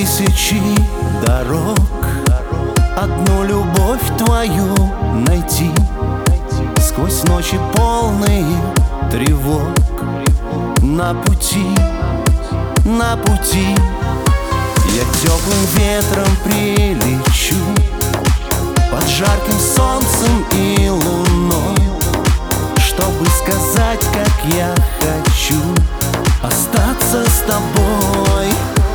тысячи дорог, одну любовь твою найти сквозь ночи полные тревог. На пути я теплым ветром прилечу, под жарким солнцем и луной, чтобы сказать, как я хочу остаться с тобой.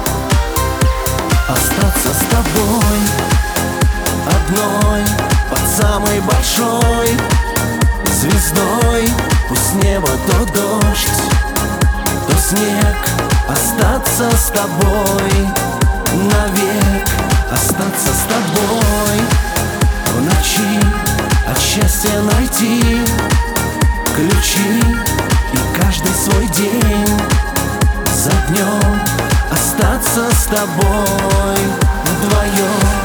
Остаться с тобой одной под самой большой звездой. Пусть небо то дождь, то снег. Остаться с тобой навек. Остаться с тобой в ночи, от счастья найти ключи и каждый свой день за днем. Остаться с тобой вдвоем.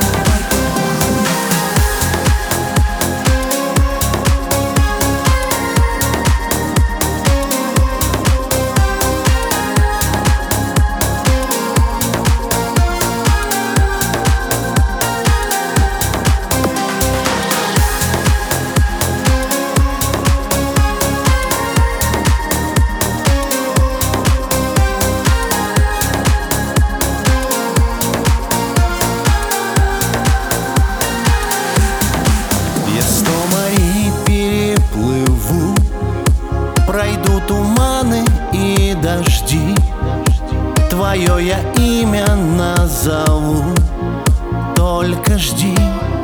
Пройду туманы и дожди, твое я имя назову, только жди.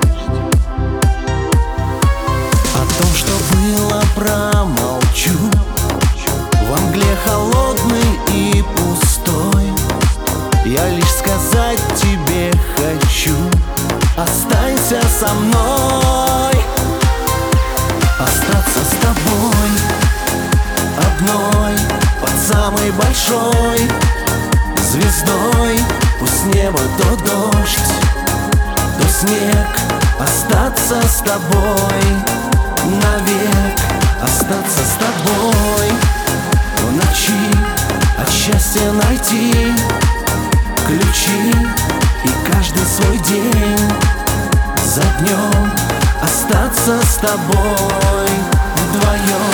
О том, что было, промолчу, во мгле холодной и пустой. Я лишь сказать тебе хочу: останься со мной. Остаться с тобой одной под самой большой звездой. Пусть небо то дождь, то снег. Остаться с тобой навек. Остаться с тобой в ночи, от счастья найти ключи и каждый свой день за днем. Остаться с тобой вдвоем.